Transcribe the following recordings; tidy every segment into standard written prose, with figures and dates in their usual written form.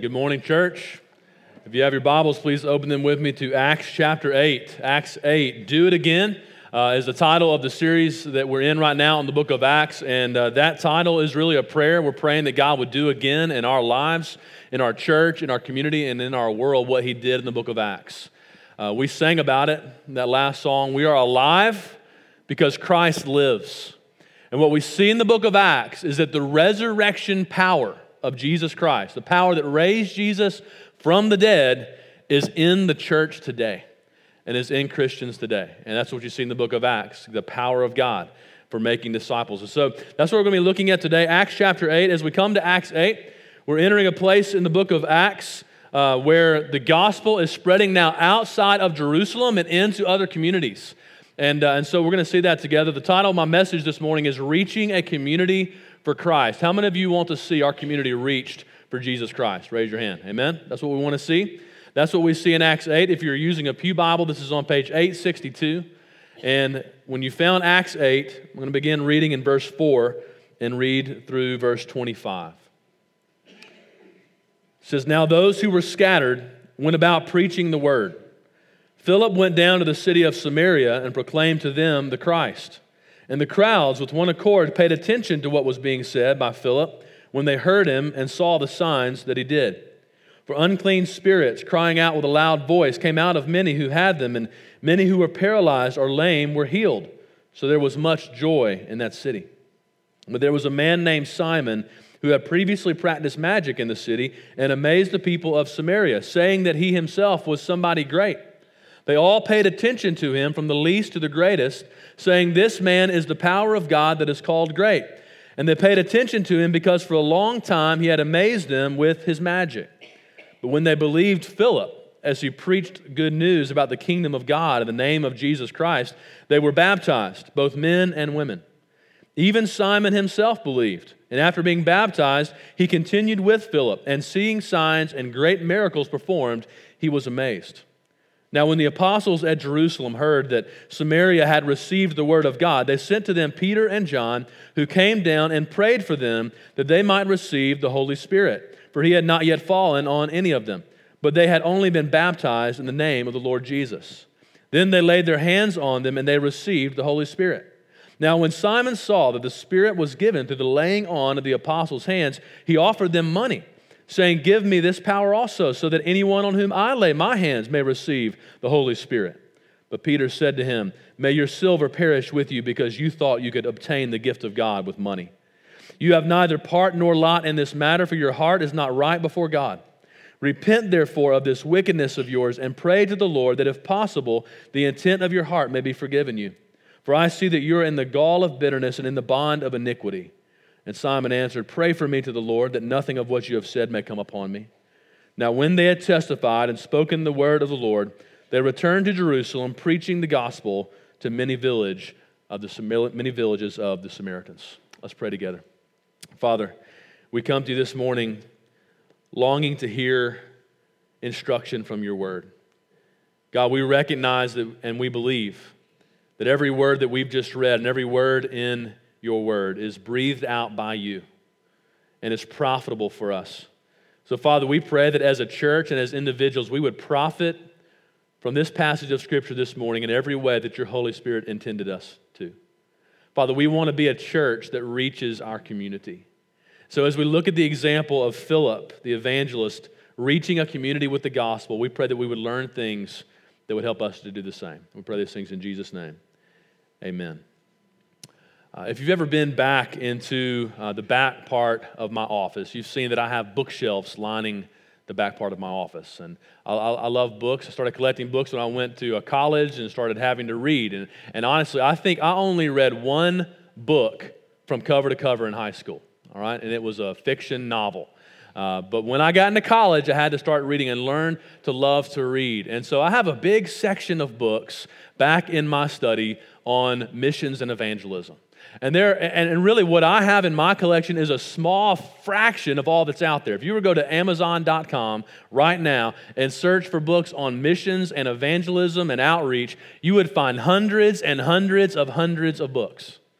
Good morning, church. If you have your Bibles, please open them with me to Acts chapter 8. Acts 8, Do It Again, is the title of the series that we're in right now in the book of Acts. And that title is really a prayer. We're praying that God would do again in our lives, in our church, in our community, and in our world what He did in the book of Acts. We sang about it in that last song. We are alive because Christ lives. And what we see in the book of Acts is that the resurrection power of Jesus Christ, the power that raised Jesus from the dead, is in the church today and is in Christians today. And that's what you see in the book of Acts, the power of God for making disciples. And so that's what we're going to be looking at today, Acts chapter 8. As we come to Acts 8, we're entering a place in the book of Acts where the gospel is spreading now outside of Jerusalem and into other communities. And so we're going to see that together. The title of my message this morning is Reaching a Community for Christ. How many of you want to see our community reached for Jesus Christ? Raise your hand. Amen? That's what we want to see. That's what we see in Acts 8. If you're using a pew Bible, this is on page 862. And when you found Acts 8, I'm going to begin reading in verse 4 and read through verse 25. It says, Now those who were scattered went about preaching the word. Philip went down to the city of Samaria and proclaimed to them the Christ. And the crowds with one accord paid attention to what was being said by Philip when they heard him and saw the signs that he did. For unclean spirits, crying out with a loud voice, came out of many who had them, and many who were paralyzed or lame were healed. So there was much joy in that city. But there was a man named Simon who had previously practiced magic in the city and amazed the people of Samaria, saying that he himself was somebody great. They all paid attention to him from the least to the greatest, saying, This man is the power of God that is called great. And they paid attention to him because for a long time he had amazed them with his magic. But when they believed Philip, as he preached good news about the kingdom of God in the name of Jesus Christ, they were baptized, both men and women. Even Simon himself believed, and after being baptized, he continued with Philip, and seeing signs and great miracles performed, he was amazed. Now, when the apostles at Jerusalem heard that Samaria had received the word of God, they sent to them Peter and John, who came down and prayed for them that they might receive the Holy Spirit, for he had not yet fallen on any of them, but they had only been baptized in the name of the Lord Jesus. Then they laid their hands on them, and they received the Holy Spirit. Now, when Simon saw that the Spirit was given through the laying on of the apostles' hands, he offered them money, saying, Give me this power also, so that anyone on whom I lay my hands may receive the Holy Spirit. But Peter said to him, May your silver perish with you, because you thought you could obtain the gift of God with money. You have neither part nor lot in this matter, for your heart is not right before God. Repent therefore of this wickedness of yours, and pray to the Lord that if possible, the intent of your heart may be forgiven you. For I see that you are in the gall of bitterness and in the bond of iniquity. And Simon answered, Pray for me to the Lord, that nothing of what you have said may come upon me. Now when they had testified and spoken the word of the Lord, they returned to Jerusalem, preaching the gospel to many villages of the Samaritans. Let's pray together. Father, we come to you this morning longing to hear instruction from your word. God, we recognize that and we believe that every word that we've just read and every word in your word is breathed out by you and is profitable for us. So, Father, we pray that as a church and as individuals, we would profit from this passage of Scripture this morning in every way that your Holy Spirit intended us to. Father, we want to be a church that reaches our community. So as we look at the example of Philip, the evangelist, reaching a community with the gospel, we pray that we would learn things that would help us to do the same. We pray these things in Jesus' name. Amen. If you've ever been back into the back part of my office, you've seen that I have bookshelves lining the back part of my office. And I love books. I started collecting books when I went to college and started having to read. And honestly, I think I only read one book from cover to cover in high school, all right? And it was a fiction novel. But when I got into college, I had to start reading and learn to love to read. And so I have a big section of books back in my study on missions and evangelism. And really what I have in my collection is a small fraction of all that's out there. If you were to go to Amazon.com right now and search for books on missions and evangelism and outreach, you would find hundreds and hundreds of books.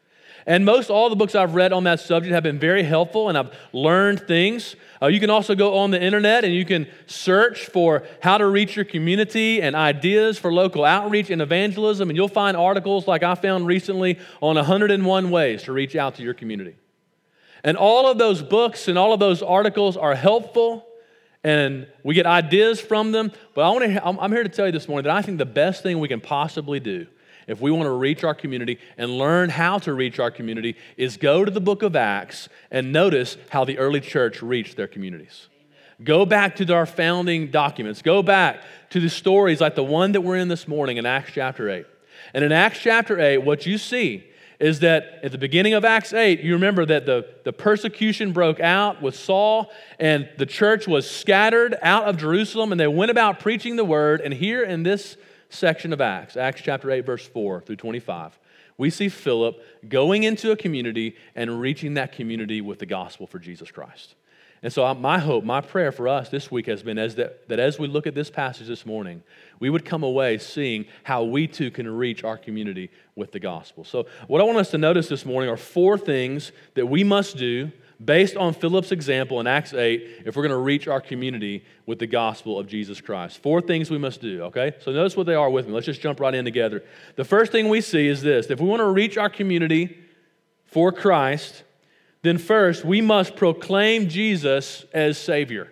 And most all the books I've read on that subject have been very helpful, and I've learned things. You can also go on the internet and you can search for how to reach your community and ideas for local outreach and evangelism, and you'll find articles like I found recently on 101 ways to reach out to your community. And all of those books and all of those articles are helpful, and we get ideas from them. But I'm here to tell you this morning that I think the best thing we can possibly do if we want to reach our community and learn how to reach our community is go to the book of Acts and notice how the early church reached their communities. Go back to our founding documents. Go back to the stories like the one that we're in this morning in Acts chapter 8. And in Acts chapter 8, what you see is that at the beginning of Acts 8, you remember that the persecution broke out with Saul, and the church was scattered out of Jerusalem, and they went about preaching the word. And here in this section of Acts, Acts chapter 8, verse 4 through 25, we see Philip going into a community and reaching that community with the gospel for Jesus Christ. And so my hope, my prayer for us this week has been that as we look at this passage this morning, we would come away seeing how we too can reach our community with the gospel. So what I want us to notice this morning are 4 things that we must do based on Philip's example in Acts 8 if we're going to reach our community with the gospel of Jesus Christ. 4 things we must do, okay? So notice what they are with me. Let's just jump right in together. The first thing we see is this. If we want to reach our community for Christ, then first we must proclaim Jesus as Savior.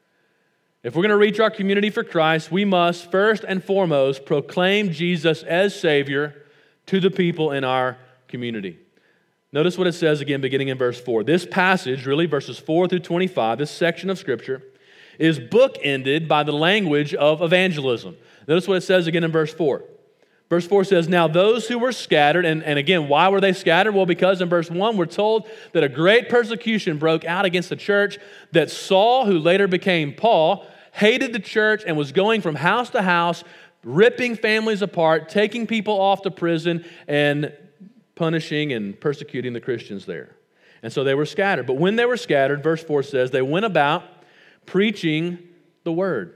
If we're going to reach our community for Christ, we must first and foremost proclaim Jesus as Savior to the people in our community. Notice what it says again beginning in verse 4. This passage, really verses 4 through 25, this section of Scripture, is bookended by the language of evangelism. Notice what it says again in verse 4. Verse 4 says, now those who were scattered, and again, why were they scattered? Well, because in verse 1, we're told that a great persecution broke out against the church, that Saul, who later became Paul, hated the church and was going from house to house, ripping families apart, taking people off to prison, and punishing and persecuting the Christians there. And so they were scattered. But when they were scattered, verse 4 says, they went about preaching the word.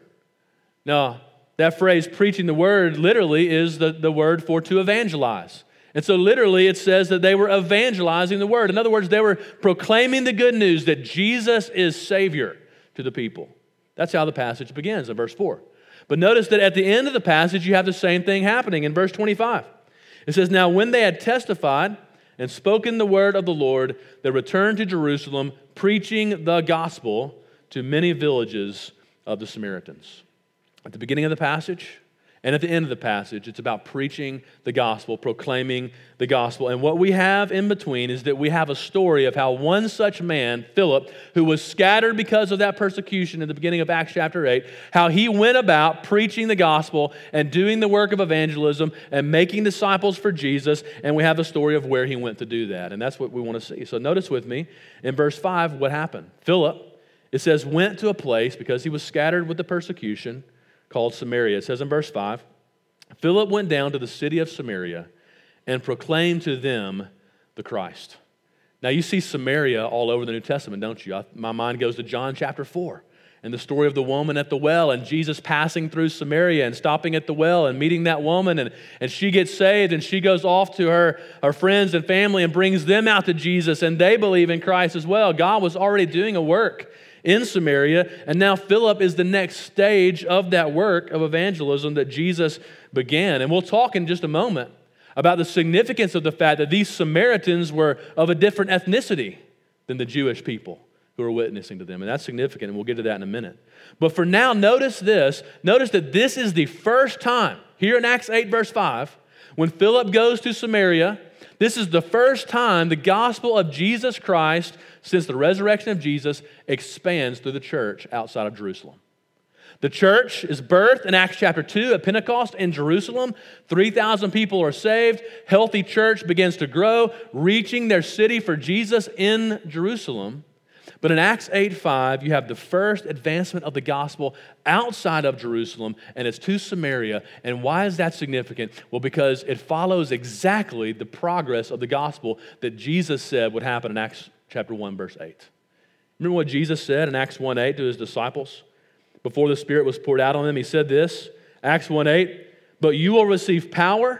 Now, that phrase, preaching the word, literally is the word for to evangelize. And so literally it says that they were evangelizing the word. In other words, they were proclaiming the good news that Jesus is Savior to the people. That's how the passage begins in verse 4. But notice that at the end of the passage, you have the same thing happening in verse 25. It says, now when they had testified and spoken the word of the Lord, they returned to Jerusalem, preaching the gospel to many villages of the Samaritans. At the beginning of the passage and at the end of the passage, it's about preaching the gospel, proclaiming the gospel. And what we have in between is that we have a story of how one such man, Philip, who was scattered because of that persecution at the beginning of Acts chapter 8, how he went about preaching the gospel and doing the work of evangelism and making disciples for Jesus. And we have a story of where he went to do that. And that's what we want to see. So notice with me in verse 5 what happened. Philip, it says, went to a place because he was scattered with the persecution called Samaria. It says in verse 5, Philip went down to the city of Samaria and proclaimed to them the Christ. Now you see Samaria all over the New Testament, don't you? My mind goes to John chapter 4 and the story of the woman at the well and Jesus passing through Samaria and stopping at the well and meeting that woman and she gets saved and she goes off to her friends and family and brings them out to Jesus and they believe in Christ as well. God was already doing a work in Samaria, and now Philip is the next stage of that work of evangelism that Jesus began. And we'll talk in just a moment about the significance of the fact that these Samaritans were of a different ethnicity than the Jewish people who are witnessing to them. And that's significant, and we'll get to that in a minute. But for now, notice this. Notice that this is the first time, here in Acts 8, verse 5, when Philip goes to Samaria, this is the first time the gospel of Jesus Christ, since the resurrection of Jesus, expands through the church outside of Jerusalem. The church is birthed in Acts chapter 2 at Pentecost in Jerusalem. 3,000 people are saved. Healthy church begins to grow, reaching their city for Jesus in Jerusalem. But in Acts 8:5, you have the first advancement of the gospel outside of Jerusalem, and it's to Samaria. And why is that significant? Well, because it follows exactly the progress of the gospel that Jesus said would happen in Acts chapter 1, verse 8. Remember what Jesus said in Acts 1:8 to his disciples? Before the Spirit was poured out on them, he said this, Acts 1:8, but you will receive power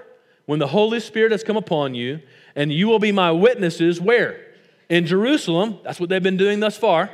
when the Holy Spirit has come upon you, and you will be my witnesses, where? In Jerusalem, that's what they've been doing thus far,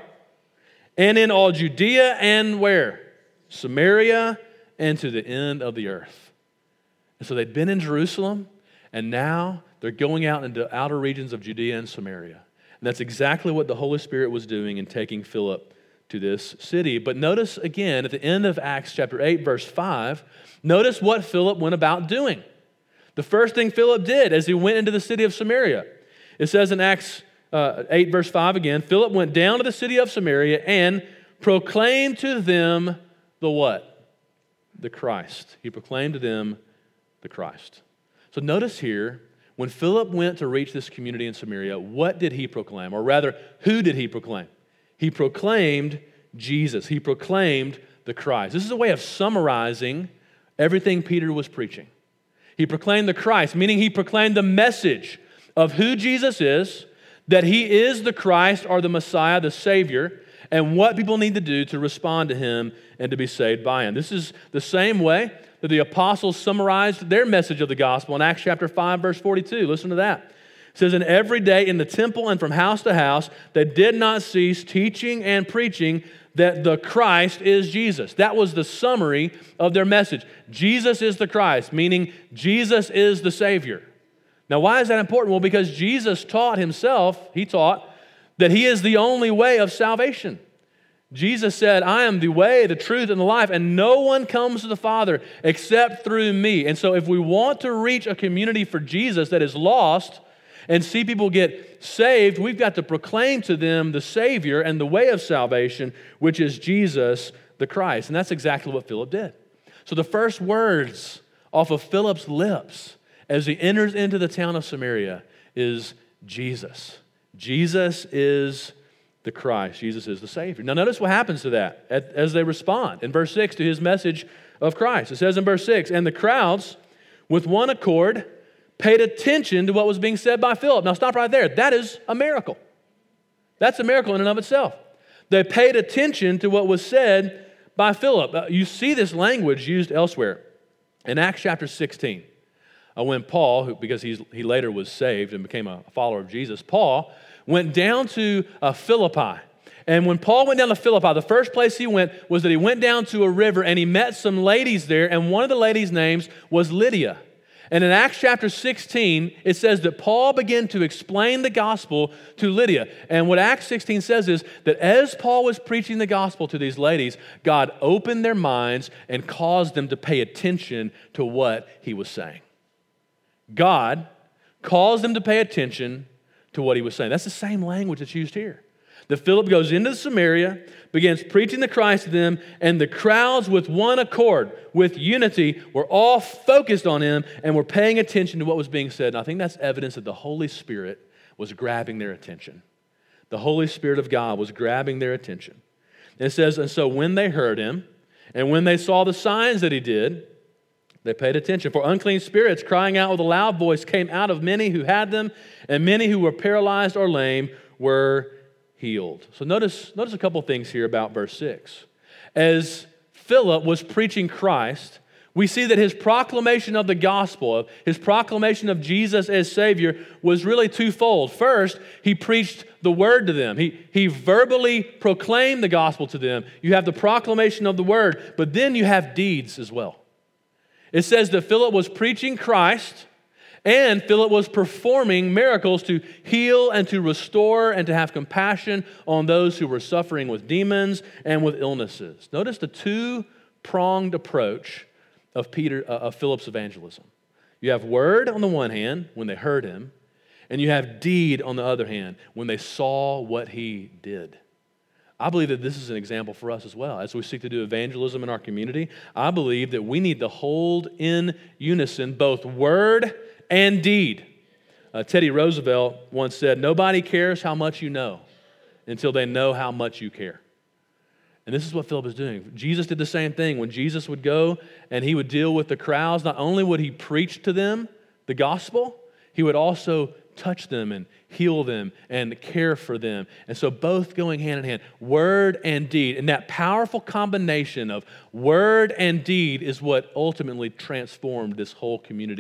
and in all Judea and where? Samaria and to the end of the earth. And so they'd been in Jerusalem, and now they're going out into outer regions of Judea and Samaria. And that's exactly what the Holy Spirit was doing in taking Philip to this city. But notice again, at the end of Acts chapter 8, verse 5, notice what Philip went about doing. The first thing Philip did as he went into the city of Samaria, it says in Acts 8, verse 5 again, Philip went down to the city of Samaria and proclaimed to them the what? The Christ. He proclaimed to them the Christ. So notice here, when Philip went to reach this community in Samaria, what did he proclaim? Or rather, who did he proclaim? He proclaimed Jesus. He proclaimed the Christ. This is a way of summarizing everything Peter was preaching. He proclaimed the Christ, meaning he proclaimed the message of who Jesus is, that he is the Christ or the Messiah, the Savior, and what people need to do to respond to him and to be saved by him. This is the same way that the apostles summarized their message of the gospel in Acts chapter 5, verse 42. Listen to that. It says, and every day in the temple and from house to house, they did not cease teaching and preaching that the Christ is Jesus. That was the summary of their message. Jesus is the Christ, meaning Jesus is the Savior. Now, why is that important? Well, because Jesus taught himself, he taught that he is the only way of salvation. Jesus said, I am the way, the truth, and the life, and no one comes to the Father except through me. And so if we want to reach a community for Jesus that is lost and see people get saved, we've got to proclaim to them the Savior and the way of salvation, which is Jesus the Christ. And that's exactly what Philip did. So the first words off of Philip's lips as he enters into the town of Samaria is Jesus. Jesus is the Christ. Jesus is the Savior. Now notice what happens to that as they respond in verse 6 to his message of Christ. It says in verse 6, and the crowds with one accord paid attention to what was being said by Philip. Now stop right there. That is a miracle. That's a miracle in and of itself. They paid attention to what was said by Philip. You see this language used elsewhere. In Acts chapter 16, when Paul, because he later was saved and became a follower of Jesus, Paul went down to Philippi. And when Paul went down to Philippi, the first place he went was that he went down to a river and he met some ladies there, and one of the ladies' names was Lydia. And in Acts chapter 16, it says that Paul began to explain the gospel to Lydia. And what Acts 16 says is that as Paul was preaching the gospel to these ladies, God opened their minds and caused them to pay attention to what he was saying. God caused them to pay attention to what he was saying. That's the same language that's used here. That Philip goes into Samaria, begins preaching the Christ to them, and the crowds with one accord, with unity, were all focused on him and were paying attention to what was being said. And I think that's evidence that the Holy Spirit was grabbing their attention. The Holy Spirit of God was grabbing their attention. And it says, and so when they heard him, and when they saw the signs that he did, they paid attention. For unclean spirits, crying out with a loud voice, came out of many who had them, and many who were paralyzed or lame were healed. So notice a couple things here about verse 6. As Philip was preaching Christ, we see that his proclamation of the gospel, his proclamation of Jesus as Savior, was really twofold. First, he preached the word to them. He verbally proclaimed the gospel to them. You have the proclamation of the word, but then you have deeds as well. It says that Philip was preaching Christ, and Philip was performing miracles to heal and to restore and to have compassion on those who were suffering with demons and with illnesses. Notice the two-pronged approach of Philip's evangelism. You have word on the one hand when they heard him, and you have deed on the other hand when they saw what he did. I believe that this is an example for us as well. As we seek to do evangelism in our community, I believe that we need to hold in unison both word and deed. Teddy Roosevelt once said, nobody cares how much you know until they know how much you care. And this is what Philip is doing. Jesus did the same thing. When Jesus would go and he would deal with the crowds, not only would he preach to them the gospel, he would also touch them and heal them and care for them. And so both going hand in hand, word and deed. And that powerful combination of word and deed is what ultimately transformed this whole community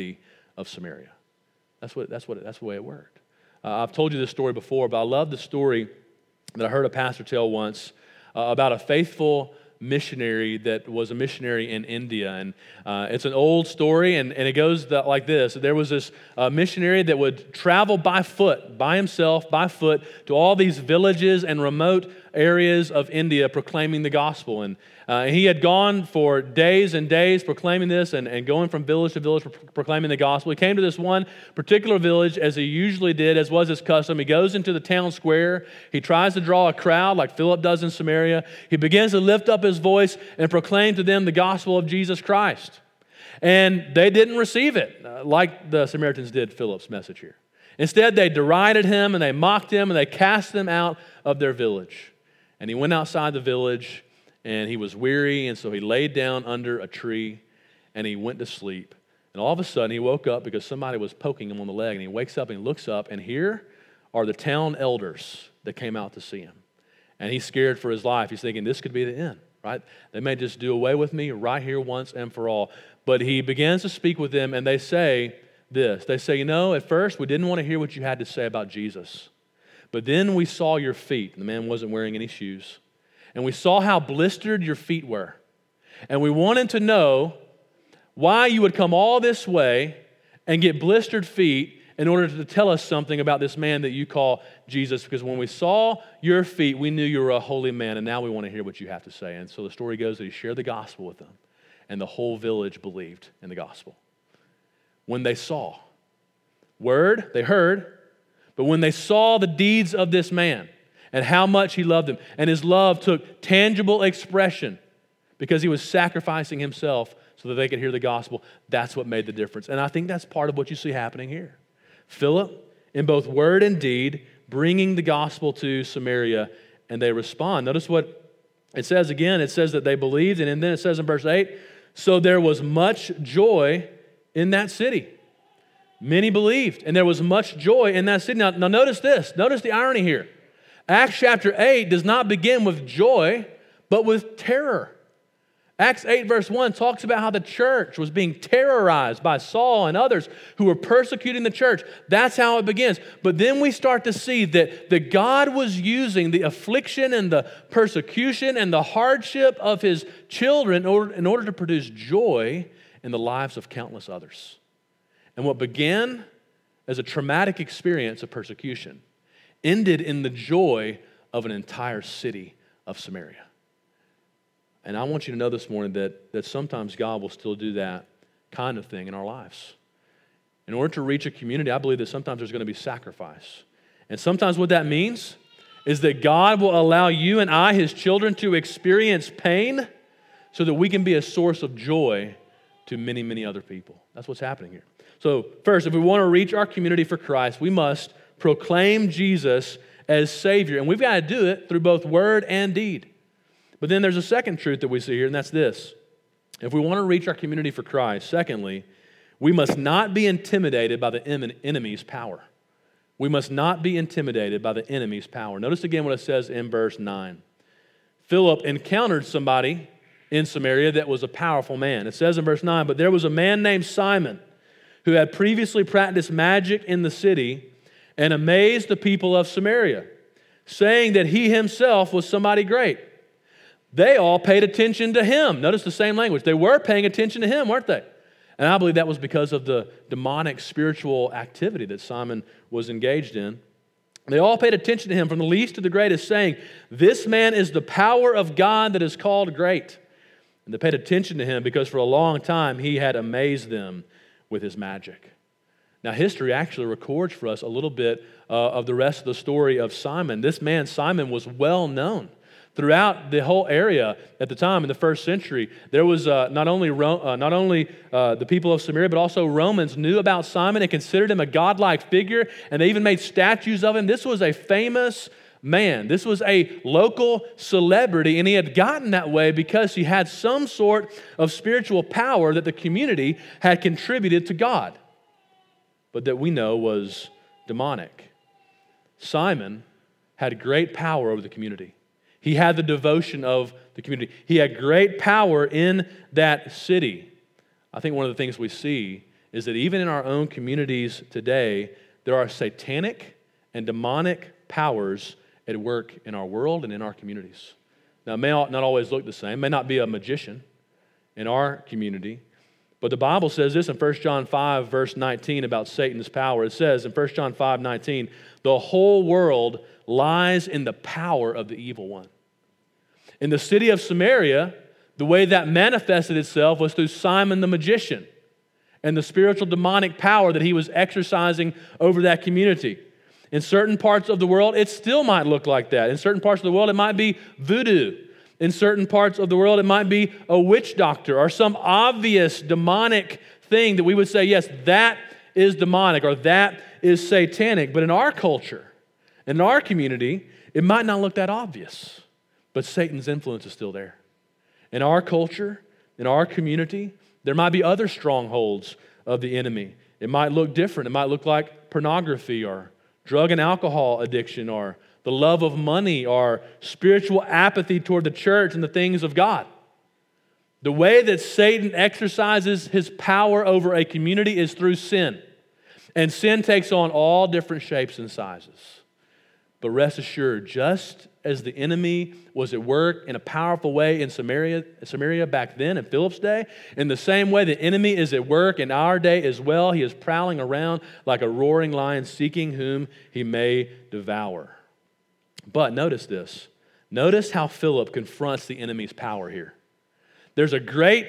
of Samaria. That's the way it worked. I've told you this story before, but I love the story that I heard a pastor tell once about a faithful missionary that was a missionary in India. And it's an old story, and it goes like this. There was this missionary that would travel by foot, by himself, by foot, to all these villages and remote areas of India proclaiming the gospel. And he had gone for days and days proclaiming this and going from village to village proclaiming the gospel. He came to this one particular village, as he usually did, as was his custom. He goes into the town square. He tries to draw a crowd like Philip does in Samaria. He begins to lift up his voice and proclaim to them the gospel of Jesus Christ. And they didn't receive it like the Samaritans did Philip's message here. Instead, they derided him and they mocked him and they cast him out of their village. And he went outside the village, and he was weary, and so he laid down under a tree, and he went to sleep. And all of a sudden, he woke up because somebody was poking him on the leg, and he wakes up and he looks up, and here are the town elders that came out to see him. And he's scared for his life. He's thinking, this could be the end, right? They may just do away with me right here once and for all. But he begins to speak with them, and they say this. They say, at first, we didn't want to hear what you had to say about Jesus. But then we saw your feet. The man wasn't wearing any shoes. And we saw how blistered your feet were. And we wanted to know why you would come all this way and get blistered feet in order to tell us something about this man that you call Jesus. Because when we saw your feet, we knew you were a holy man, and now we want to hear what you have to say. And so the story goes that he shared the gospel with them, and the whole village believed in the gospel. When they saw, they heard, but when they saw the deeds of this man and how much he loved them, and his love took tangible expression because he was sacrificing himself so that they could hear the gospel, that's what made the difference. And I think that's part of what you see happening here. Philip, in both word and deed, bringing the gospel to Samaria, and they respond. Notice what it says again. It says that they believed, and then it says in verse 8, so there was much joy in that city. Many believed, and there was much joy in that city. Now notice this. Notice the irony here. Acts chapter 8 does not begin with joy, but with terror. Acts 8 verse 1 talks about how the church was being terrorized by Saul and others who were persecuting the church. That's how it begins. But then we start to see that God was using the affliction and the persecution and the hardship of his children in order to produce joy in the lives of countless others. And what began as a traumatic experience of persecution ended in the joy of an entire city of Samaria. And I want you to know this morning that sometimes God will still do that kind of thing in our lives. In order to reach a community, I believe that sometimes there's going to be sacrifice. And sometimes what that means is that God will allow you and I, his children, to experience pain so that we can be a source of joy to many, many other people. That's what's happening here. So first, if we want to reach our community for Christ, we must proclaim Jesus as Savior. And we've got to do it through both word and deed. But then there's a second truth that we see here, and that's this. If we want to reach our community for Christ, secondly, we must not be intimidated by the enemy's power. We must not be intimidated by the enemy's power. Notice again what it says in verse 9. Philip encountered somebody in Samaria that was a powerful man. It says in verse 9, but there was a man named Simon who had previously practiced magic in the city and amazed the people of Samaria, saying that he himself was somebody great. They all paid attention to him. Notice the same language. They were paying attention to him, weren't they? And I believe that was because of the demonic spiritual activity that Simon was engaged in. They all paid attention to him, from the least to the greatest, saying, this man is the power of God that is called great. And they paid attention to him because for a long time he had amazed them with his magic. Now, history actually records for us a little bit of the rest of the story of Simon. This man, Simon, was well known. Throughout the whole area at the time in the first century, there was not only the people of Samaria, but also Romans knew about Simon and considered him a godlike figure, and they even made statues of him. This was a famous man. This was a local celebrity, and he had gotten that way because he had some sort of spiritual power that the community had contributed to God, but that we know was demonic. Simon had great power over the community. He had the devotion of the community. He had great power in that city. I think one of the things we see is that even in our own communities today, there are satanic and demonic powers at work in our world and in our communities. Now, it may not always look the same, may not be a magician in our community, but the Bible says this in 1 John 5, verse 19 about Satan's power. It says in 1 John 5, 19, the whole world lies in the power of the evil one. In the city of Samaria, the way that manifested itself was through Simon the magician and the spiritual demonic power that he was exercising over that community. In certain parts of the world, it still might look like that. In certain parts of the world, it might be voodoo. In certain parts of the world, it might be a witch doctor or some obvious demonic thing that we would say, yes, that is demonic or that is satanic. But in our culture, in our community, it might not look that obvious, but Satan's influence is still there. In our culture, in our community, there might be other strongholds of the enemy. It might look different. It might look like pornography or drug and alcohol addiction or the love of money or spiritual apathy toward the church and the things of God. The way that Satan exercises his power over a community is through sin. And sin takes on all different shapes and sizes. But rest assured, just as the enemy was at work in a powerful way in Samaria back then in Philip's day, in the same way the enemy is at work in our day as well. He is prowling around like a roaring lion seeking whom he may devour. But notice this. Notice how Philip confronts the enemy's power here. There's a great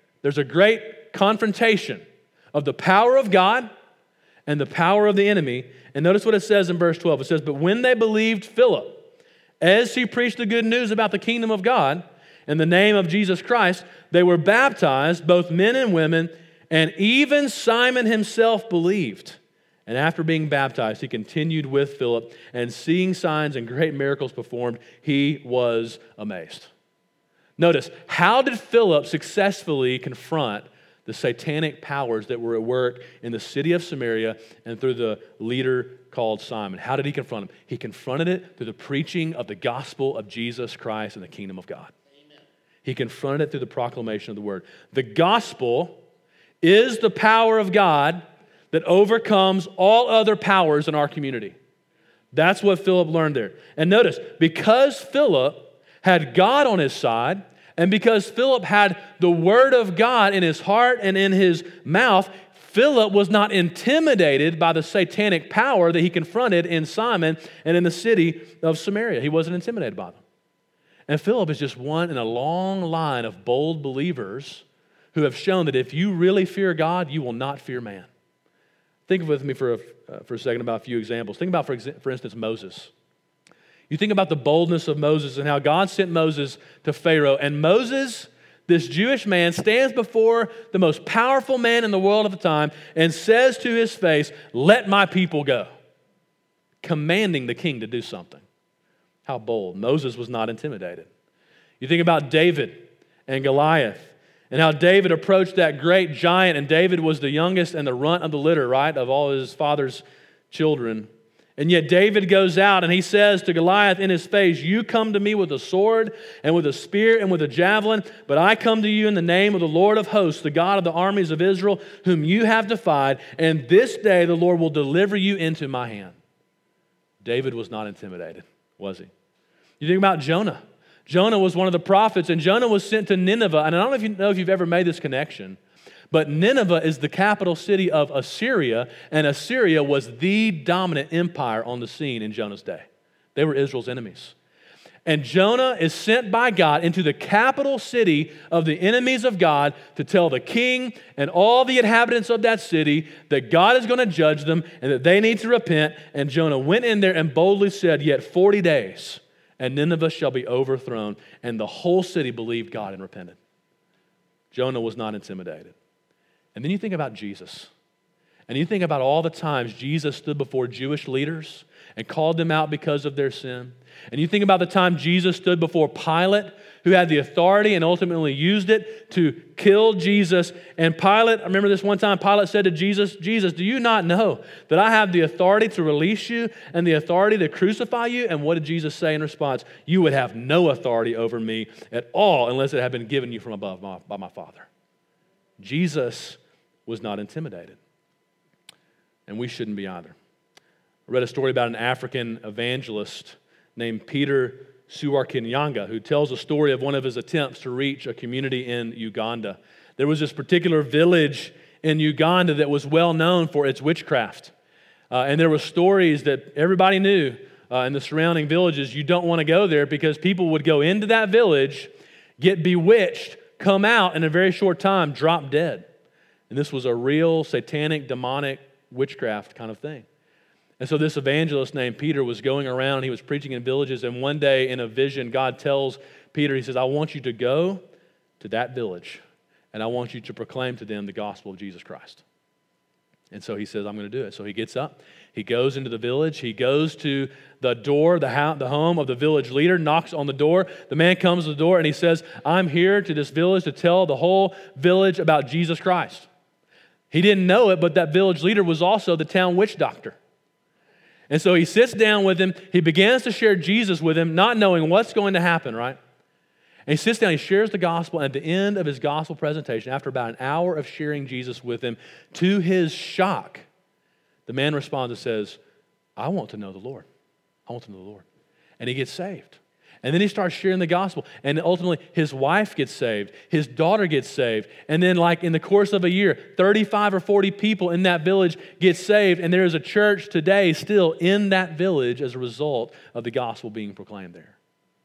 confrontation of the power of God and the power of the enemy. And notice what it says in verse 12. It says, but when they believed Philip, as he preached the good news about the kingdom of God in the name of Jesus Christ, they were baptized, both men and women, and even Simon himself believed. And after being baptized, he continued with Philip, and seeing signs and great miracles performed, he was amazed. Notice, how did Philip successfully confront the satanic powers that were at work in the city of Samaria and through the leader called Simon? How did he confront him? He confronted it through the preaching of the gospel of Jesus Christ and the kingdom of God. Amen. He confronted it through the proclamation of the word. The gospel is the power of God that overcomes all other powers in our community. That's what Philip learned there. And notice, because Philip had God on his side, and because Philip had the word of God in his heart and in his mouth, Philip was not intimidated by the satanic power that he confronted in Simon and in the city of Samaria. He wasn't intimidated by them. And Philip is just one in a long line of bold believers who have shown that if you really fear God, you will not fear man. Think with me for a second about a few examples. Think about, for instance, Moses. You think about the boldness of Moses and how God sent Moses to Pharaoh. And Moses, this Jewish man, stands before the most powerful man in the world at the time and says to his face, "Let my people go," commanding the king to do something. How bold. Moses was not intimidated. You think about David and Goliath and how David approached that great giant, and David was the youngest and the runt of the litter, right, of all his father's children. And yet David goes out and he says to Goliath in his face, "You come to me with a sword and with a spear and with a javelin, but I come to you in the name of the Lord of hosts, the God of the armies of Israel, whom you have defied, and this day the Lord will deliver you into my hand." David was not intimidated, was he? You think about Jonah. Jonah was one of the prophets, and Jonah was sent to Nineveh. And I don't know if you've ever made this connection, but Nineveh is the capital city of Assyria, and Assyria was the dominant empire on the scene in Jonah's day. They were Israel's enemies. And Jonah is sent by God into the capital city of the enemies of God to tell the king and all the inhabitants of that city that God is going to judge them and that they need to repent. And Jonah went in there and boldly said, "Yet 40 days, and Nineveh shall be overthrown." And the whole city believed God and repented. Jonah was not intimidated. And then you think about Jesus. And you think about all the times Jesus stood before Jewish leaders and called them out because of their sin. And you think about the time Jesus stood before Pilate, who had the authority and ultimately used it to kill Jesus. And Pilate, I remember this one time, Pilate said to Jesus, "Jesus, do you not know that I have the authority to release you and the authority to crucify you?" And what did Jesus say in response? "You would have no authority over me at all unless it had been given you from above by my Father." Jesus was not intimidated. And we shouldn't be either. I read a story about an African evangelist named Peter Suarkinyanga, who tells a story of one of his attempts to reach a community in Uganda. There was this particular village in Uganda that was well known for its witchcraft. And there were stories that everybody knew in the surrounding villages. You don't want to go there because people would go into that village, get bewitched, come out in a very short time, drop dead. And this was a real satanic, demonic witchcraft kind of thing. And so this evangelist named Peter was going around, and he was preaching in villages, and one day in a vision, God tells Peter, he says, I want you to go to that village, and I want you to proclaim to them the gospel of Jesus Christ. And so he says, I'm going to do it. So he gets up, he goes into the village, he goes to the door, the home of the village leader, knocks on the door. The man comes to the door, and he says, I'm here to this village to tell the whole village about Jesus Christ. He didn't know it, but that village leader was also the town witch doctor. And so he sits down with him. He begins to share Jesus with him, not knowing what's going to happen, right? And he sits down, he shares the gospel, and at the end of his gospel presentation, after about an hour of sharing Jesus with him, to his shock, the man responds and says, I want to know the Lord. I want to know the Lord. And he gets saved. And then he starts sharing the gospel. And ultimately, his wife gets saved. His daughter gets saved. And then, like in the course of a year, 35 or 40 people in that village get saved. And there is a church today still in that village as a result of the gospel being proclaimed there.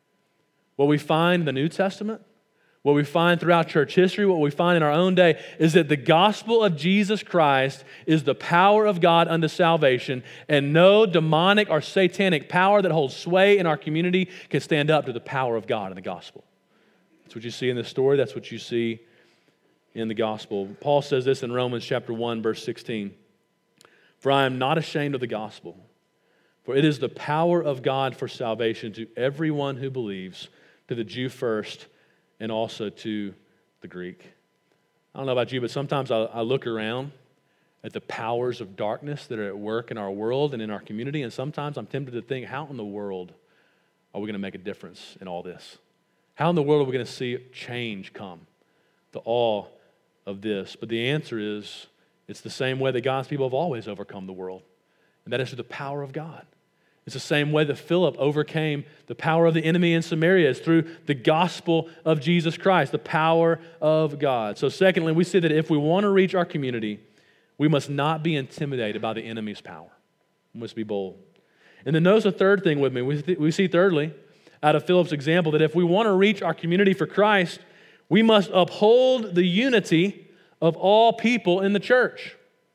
What we find in the New Testament, what we find throughout church history, what we find in our own day, is that the gospel of Jesus Christ is the power of God unto salvation, and no demonic or satanic power that holds sway in our community can stand up to the power of God in the gospel. That's what you see in this story. That's what you see in the gospel. Paul says this in Romans chapter 1, verse 16. For I am not ashamed of the gospel, for it is the power of God for salvation to everyone who believes, to the Jew first, and also to the Greek. I don't know about you, but sometimes I look around at the powers of darkness that are at work in our world and in our community, and sometimes I'm tempted to think, how in the world are we going to make a difference in all this? How in the world are we going to see change come to all of this? But the answer is, it's the same way that God's people have always overcome the world, and that is through the power of God. It's the same way that Philip overcame the power of the enemy in Samaria, is through the gospel of Jesus Christ, the power of God. So secondly, we see that if we want to reach our community, we must not be intimidated by the enemy's power. We must be bold. And then notice a third thing with me. We see thirdly, out of Philip's example, that if we want to reach our community for Christ, we must uphold the unity of all people in the church.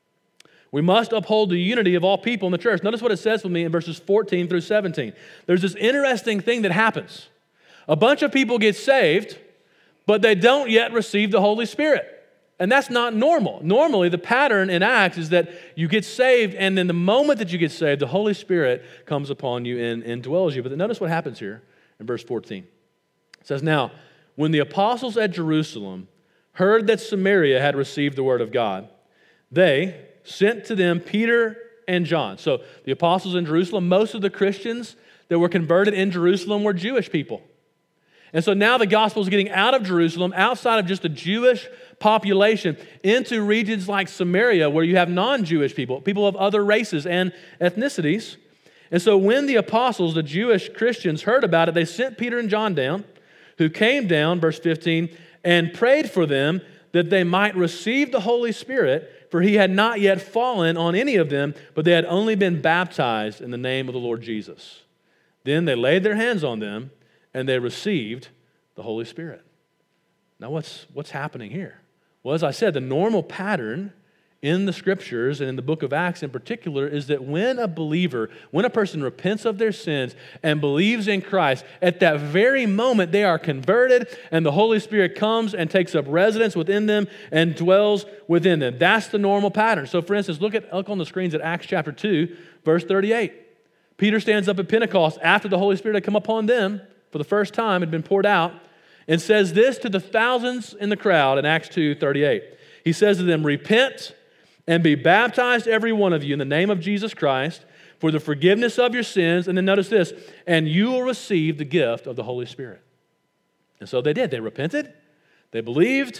We must uphold the unity of all people in the church. Notice what it says with me in verses 14 through 17. There's this interesting thing that happens. A bunch of people get saved, but they don't yet receive the Holy Spirit. And that's not normal. Normally, the pattern in Acts is that you get saved, and then the moment that you get saved, the Holy Spirit comes upon you and dwells you. But notice what happens here in verse 14. It says, Now, when the apostles at Jerusalem heard that Samaria had received the word of God, they sent to them Peter and John. So the apostles in Jerusalem, most of the Christians that were converted in Jerusalem were Jewish people. And so now the gospel is getting out of Jerusalem, outside of just the Jewish population, into regions like Samaria, where you have non-Jewish people, people of other races and ethnicities. And so when the apostles, the Jewish Christians, heard about it, they sent Peter and John down, who came down, verse 15, and prayed for them that they might receive the Holy Spirit, for he had not yet fallen on any of them, but they had only been baptized in the name of the Lord Jesus. Then they laid their hands on them, and they received the Holy Spirit. Now what's happening here? Well, as I said, the normal pattern in the Scriptures and in the book of Acts in particular is that when a believer, when a person repents of their sins and believes in Christ, at that very moment they are converted and the Holy Spirit comes and takes up residence within them and dwells within them. That's the normal pattern. So for instance, look on the screens at Acts chapter 2, verse 38. Peter stands up at Pentecost after the Holy Spirit had come upon them for the first time, had been poured out, and says this to the thousands in the crowd in Acts 2:38. He says to them, Repent and be baptized, every one of you, in the name of Jesus Christ, for the forgiveness of your sins. And then notice this, and you will receive the gift of the Holy Spirit. And so they did. They repented, they believed,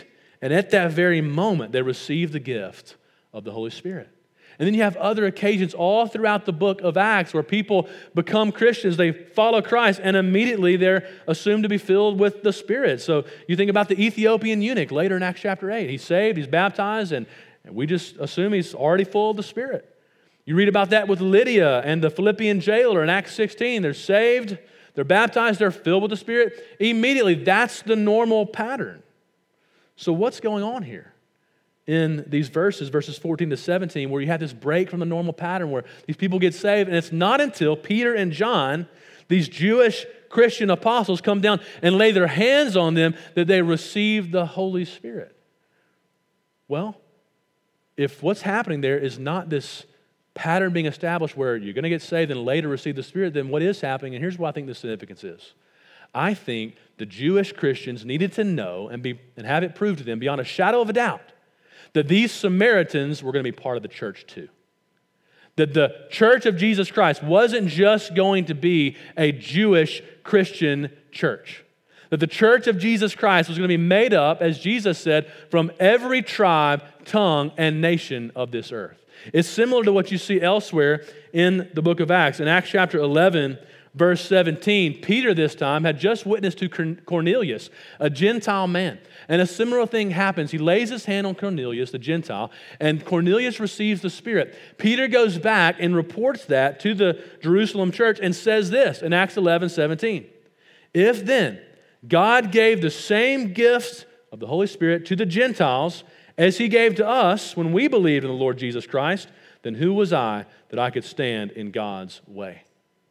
And at that very moment, they received the gift of the Holy Spirit. And then you have other occasions all throughout the book of Acts where people become Christians, they follow Christ, and immediately they're assumed to be filled with the Spirit. So you think about the Ethiopian eunuch later in Acts chapter 8. He's saved, he's baptized, and we just assume he's already full of the Spirit. You read about that with Lydia and the Philippian jailer in Acts 16. They're saved, they're baptized, they're filled with the Spirit. Immediately, that's the normal pattern. So what's going on here in these verses 14 to 17, where you have this break from the normal pattern where these people get saved, and it's not until Peter and John, these Jewish Christian apostles, come down and lay their hands on them that they receive the Holy Spirit. Well, if what's happening there is not this pattern being established where you're going to get saved and later receive the Spirit, then what is happening, and here's what I think the significance is. I think the Jewish Christians needed to know and have it proved to them beyond a shadow of a doubt that these Samaritans were going to be part of the church too. That the church of Jesus Christ wasn't just going to be a Jewish Christian church. That the church of Jesus Christ was going to be made up, as Jesus said, from every tribe, tongue, and nation of this earth. It's similar to what you see elsewhere in the book of Acts. In Acts chapter 11, verse 17, Peter this time had just witnessed to Cornelius, a Gentile man. And a similar thing happens. He lays his hand on Cornelius, the Gentile, and Cornelius receives the Spirit. Peter goes back and reports that to the Jerusalem church and says this in Acts 11:17. If then God gave the same gift of the Holy Spirit to the Gentiles as he gave to us when we believed in the Lord Jesus Christ, then who was I that I could stand in God's way?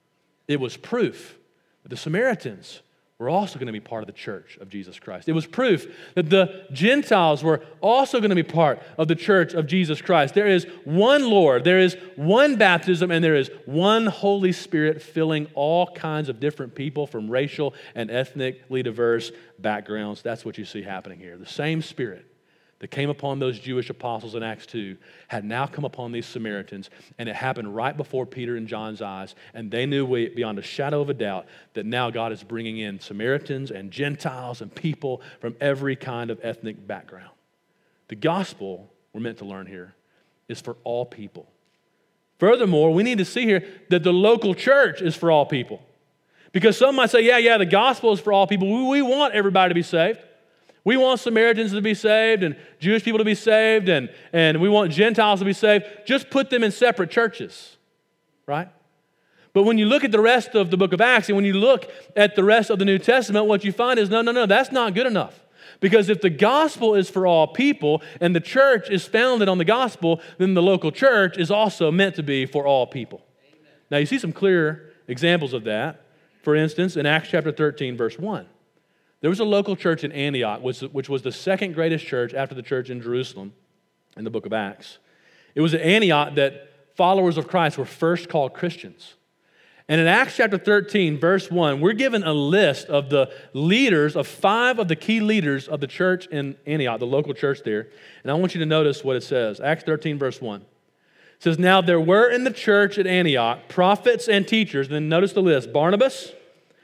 It was proof that the Samaritans were also going to be part of the church of Jesus Christ. It was proof that the Gentiles were also going to be part of the church of Jesus Christ. There is one Lord, there is one baptism, and there is one Holy Spirit filling all kinds of different people from racial and ethnically diverse backgrounds. That's what you see happening here. The same Spirit that came upon those Jewish apostles in Acts 2 had now come upon these Samaritans, and it happened right before Peter and John's eyes, and they knew beyond a shadow of a doubt that now God is bringing in Samaritans and Gentiles and people from every kind of ethnic background. The gospel, we're meant to learn here, is for all people. Furthermore, we need to see here that the local church is for all people. Because some might say, yeah, the gospel is for all people. We want everybody to be saved. We want Samaritans to be saved and Jewish people to be saved and we want Gentiles to be saved. Just put them in separate churches, right? But when you look at the rest of the book of Acts and when you look at the rest of the New Testament, what you find is, no, that's not good enough. Because if the gospel is for all people and the church is founded on the gospel, then the local church is also meant to be for all people. Amen. Now you see some clear examples of that. For instance, in Acts chapter 13, verse 1. There was a local church in Antioch, which was the second greatest church after the church in Jerusalem in the book of Acts. It was at Antioch that followers of Christ were first called Christians. And in Acts chapter 13, verse 1, we're given a list of the leaders, of 5 of the key leaders of the church in Antioch, the local church there. And I want you to notice what it says. Acts 13, verse 1. It says, now there were in the church at Antioch prophets and teachers. And then notice the list. Barnabas,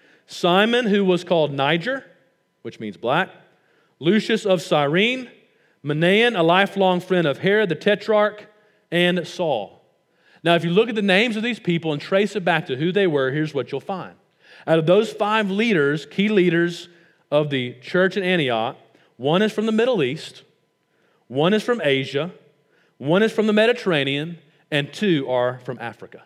Simon, who was called Niger, which means black, Lucius of Cyrene, Manaen, a lifelong friend of Herod the Tetrarch, and Saul. Now, if you look at the names of these people and trace it back to who they were, here's what you'll find. Out of those 5 leaders, key leaders of the church in Antioch, one is from the Middle East, one is from Asia, one is from the Mediterranean, and 2 are from Africa.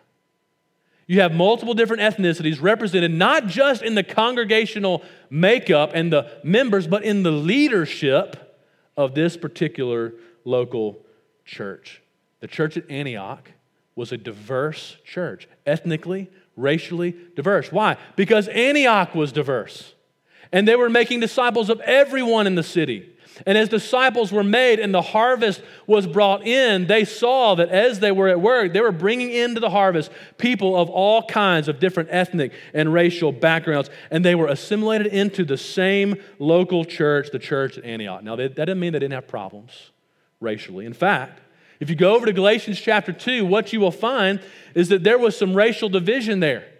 You have multiple different ethnicities represented not just in the congregational makeup and the members, but in the leadership of this particular local church. The church at Antioch was a diverse church, ethnically, racially diverse. Why? Because Antioch was diverse, and they were making disciples of everyone in the city. And as disciples were made and the harvest was brought in, they saw that as they were at work, they were bringing into the harvest people of all kinds of different ethnic and racial backgrounds, and they were assimilated into the same local church, the church at Antioch. Now, that didn't mean they didn't have problems racially. In fact, if you go over to Galatians chapter 2, what you will find is that there was some racial division there.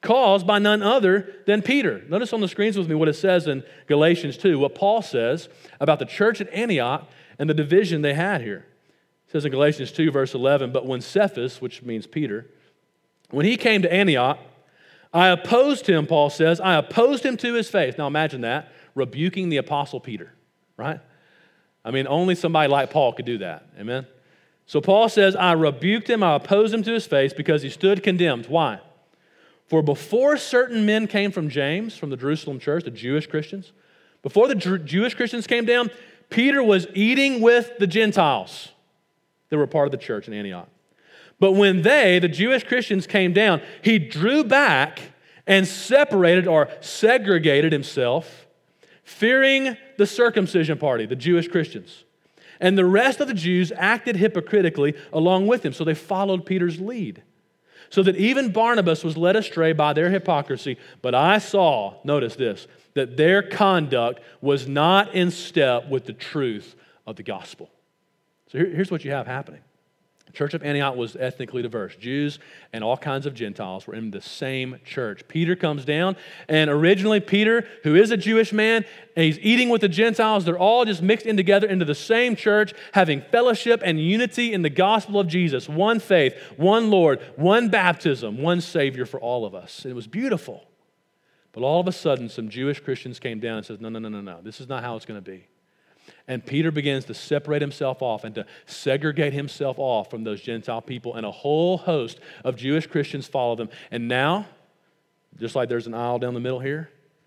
caused by none other than Peter. Notice on the screens with me what it says in Galatians 2, what Paul says about the church at Antioch and the division they had here. It says in Galatians 2, verse 11, but when Cephas, which means Peter, when he came to Antioch, I opposed him, Paul says, I opposed him to his face. Now imagine that, rebuking the apostle Peter, right? I mean, only somebody like Paul could do that, amen? So Paul says, I rebuked him, I opposed him to his face because he stood condemned. Why? For before certain men came from James, from the Jerusalem church, the Jewish Christians, before the Jewish Christians came down, Peter was eating with the Gentiles that were part of the church in Antioch. But when they, the Jewish Christians, came down, he drew back and separated or segregated himself, fearing the circumcision party, the Jewish Christians. And the rest of the Jews acted hypocritically along with him, so they followed Peter's lead. So that even Barnabas was led astray by their hypocrisy. But I saw, notice this, that their conduct was not in step with the truth of the gospel. So here's what you have happening. The church of Antioch was ethnically diverse. Jews and all kinds of Gentiles were in the same church. Peter comes down, and originally Peter, who is a Jewish man, and he's eating with the Gentiles. They're all just mixed in together into the same church, having fellowship and unity in the gospel of Jesus. One faith, one Lord, one baptism, one Savior for all of us. It was beautiful. But all of a sudden, some Jewish Christians came down and said, no. This is not how it's going to be. And Peter begins to separate himself off and to segregate himself off from those Gentile people, and a whole host of Jewish Christians followed them. And now, just like there's an aisle down the middle here,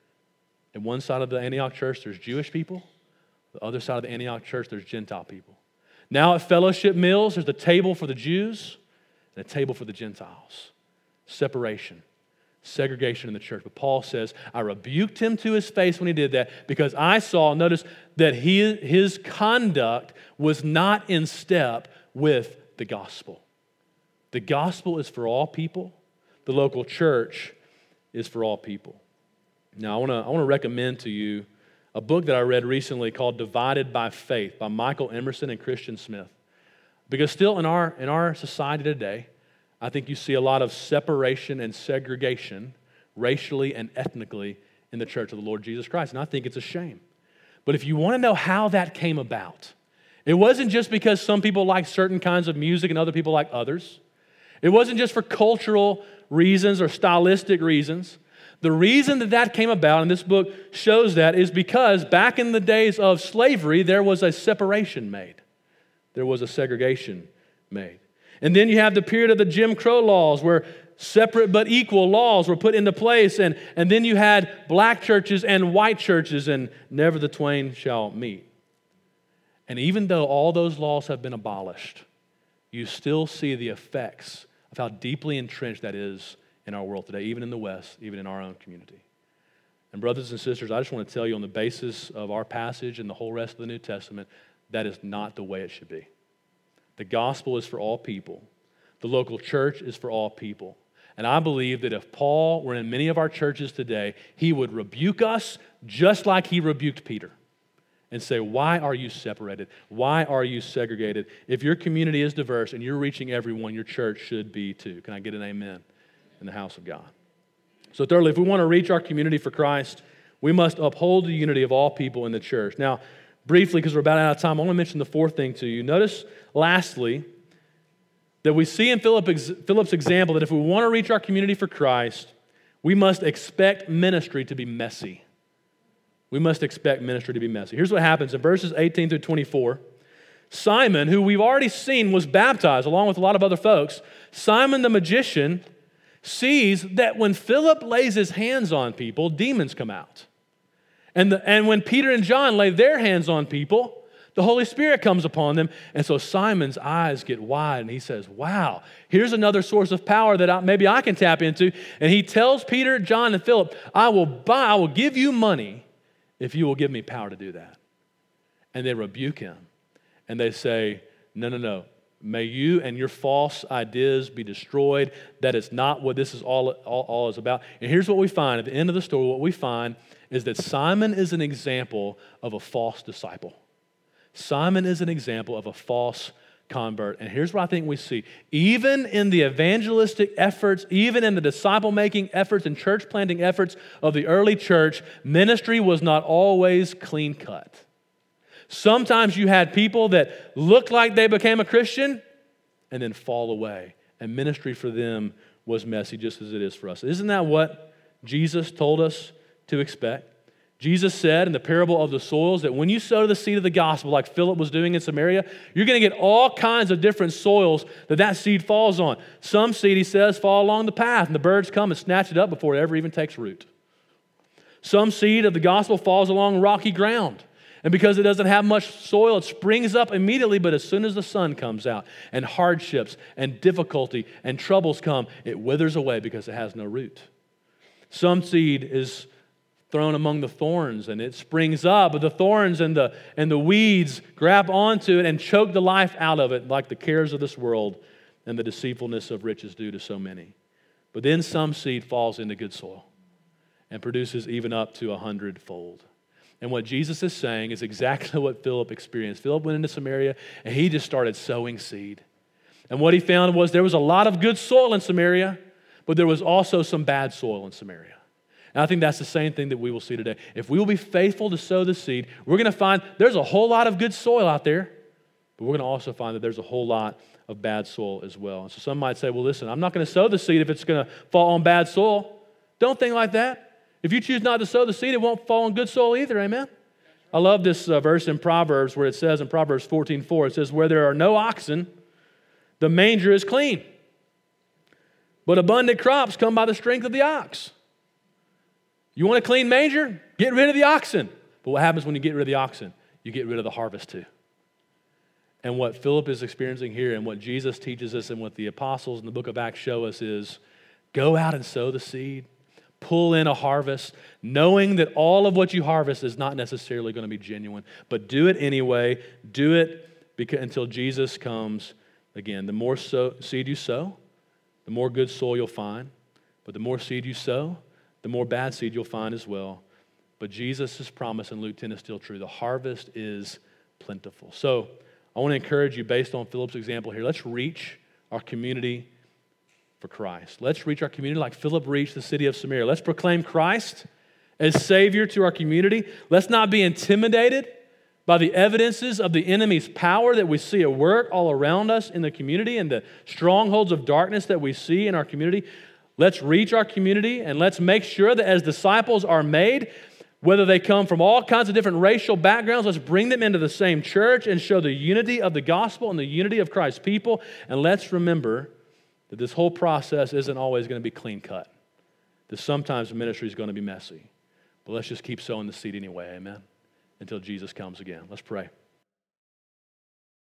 in one side of the Antioch church, there's Jewish people. The other side of the Antioch church, there's Gentile people. Now at fellowship meals, there's a table for the Jews and a table for the Gentiles. Separation. Segregation in the church. But Paul says, I rebuked him to his face when he did that because I saw, notice, that his conduct was not in step with the gospel. The gospel is for all people. The local church is for all people. Now, I want to recommend to you a book that I read recently called Divided by Faith by Michael Emerson and Christian Smith. Because still in our society today, I think you see a lot of separation and segregation racially and ethnically in the church of the Lord Jesus Christ. And I think it's a shame. But if you want to know how that came about, it wasn't just because some people like certain kinds of music and other people like others. It wasn't just for cultural reasons or stylistic reasons. The reason that came about, and this book shows that, is because back in the days of slavery, there was a separation made. There was a segregation made. And then you have the period of the Jim Crow laws where separate but equal laws were put into place. And then you had black churches and white churches, and never the twain shall meet. And even though all those laws have been abolished, you still see the effects of how deeply entrenched that is in our world today, even in the West, even in our own community. And brothers and sisters, I just want to tell you on the basis of our passage and the whole rest of the New Testament, that is not the way it should be. The gospel is for all people. The local church is for all people. And I believe that if Paul were in many of our churches today, he would rebuke us just like he rebuked Peter and say, why are you separated? Why are you segregated? If your community is diverse and you're reaching everyone, your church should be too. Can I get an amen in the house of God? So thirdly, if we want to reach our community for Christ, we must uphold the unity of all people in the church. Now, briefly, because we're about out of time, I want to mention the fourth thing to you. Notice, lastly, that we see in Philip's example that if we want to reach our community for Christ, we must expect ministry to be messy. We must expect ministry to be messy. Here's what happens in verses 18 through 24. Simon, who we've already seen was baptized along with a lot of other folks, Simon the magician sees that when Philip lays his hands on people, demons come out. And when Peter and John lay their hands on people, the Holy Spirit comes upon them. And so Simon's eyes get wide and he says, wow, here's another source of power that maybe I can tap into. And he tells Peter, John, and Philip, I will give you money if you will give me power to do that. And they rebuke him. And they say, no. May you and your false ideas be destroyed. That is not what this is all is about. And here's what we find. At the end of the story, what we find is that Simon is an example of a false disciple. Simon is an example of a false convert. And here's what I think we see. Even in the evangelistic efforts, even in the disciple-making efforts and church-planting efforts of the early church, ministry was not always clean-cut. Sometimes you had people that looked like they became a Christian and then fall away. And ministry for them was messy just as it is for us. Isn't that what Jesus told us to expect? Jesus said in the parable of the soils that when you sow the seed of the gospel like Philip was doing in Samaria, you're going to get all kinds of different soils that seed falls on. Some seed, he says, fall along the path and the birds come and snatch it up before it ever even takes root. Some seed of the gospel falls along rocky ground. And because it doesn't have much soil, it springs up immediately, but as soon as the sun comes out and hardships and difficulty and troubles come, it withers away because it has no root. Some seed is thrown among the thorns and it springs up, but the thorns and the weeds grab onto it and choke the life out of it like the cares of this world and the deceitfulness of riches do to so many. But then some seed falls into good soil and produces even up to 100-fold. And what Jesus is saying is exactly what Philip experienced. Philip went into Samaria and he just started sowing seed. And what he found was there was a lot of good soil in Samaria, but there was also some bad soil in Samaria. And I think that's the same thing that we will see today. If we will be faithful to sow the seed, we're going to find there's a whole lot of good soil out there, but we're going to also find that there's a whole lot of bad soil as well. And so some might say, well, listen, I'm not going to sow the seed if it's going to fall on bad soil. Don't think like that. If you choose not to sow the seed, it won't fall on good soil either, amen? I love this verse in Proverbs where it says in Proverbs 14:4, it says, where there are no oxen, the manger is clean. But abundant crops come by the strength of the ox. You want a clean manger? Get rid of the oxen. But what happens when you get rid of the oxen? You get rid of the harvest too. And what Philip is experiencing here and what Jesus teaches us and what the apostles in the book of Acts show us is go out and sow the seed. Pull in a harvest, knowing that all of what you harvest is not necessarily going to be genuine. But do it anyway. Do it until Jesus comes again. The more seed you sow, the more good soil you'll find. But the more seed you sow, the more bad seed you'll find as well. But Jesus' promise in Luke 10 is still true. The harvest is plentiful. So I want to encourage you, based on Philip's example here, let's reach our community for Christ. Let's reach our community like Philip reached the city of Samaria. Let's proclaim Christ as Savior to our community. Let's not be intimidated by the evidences of the enemy's power that we see at work all around us in the community and the strongholds of darkness that we see in our community. Let's reach our community and let's make sure that as disciples are made, whether they come from all kinds of different racial backgrounds, let's bring them into the same church and show the unity of the gospel and the unity of Christ's people. And let's remember that this whole process isn't always going to be clean cut. That sometimes ministry is going to be messy. But let's just keep sowing the seed anyway, amen, until Jesus comes again. Let's pray.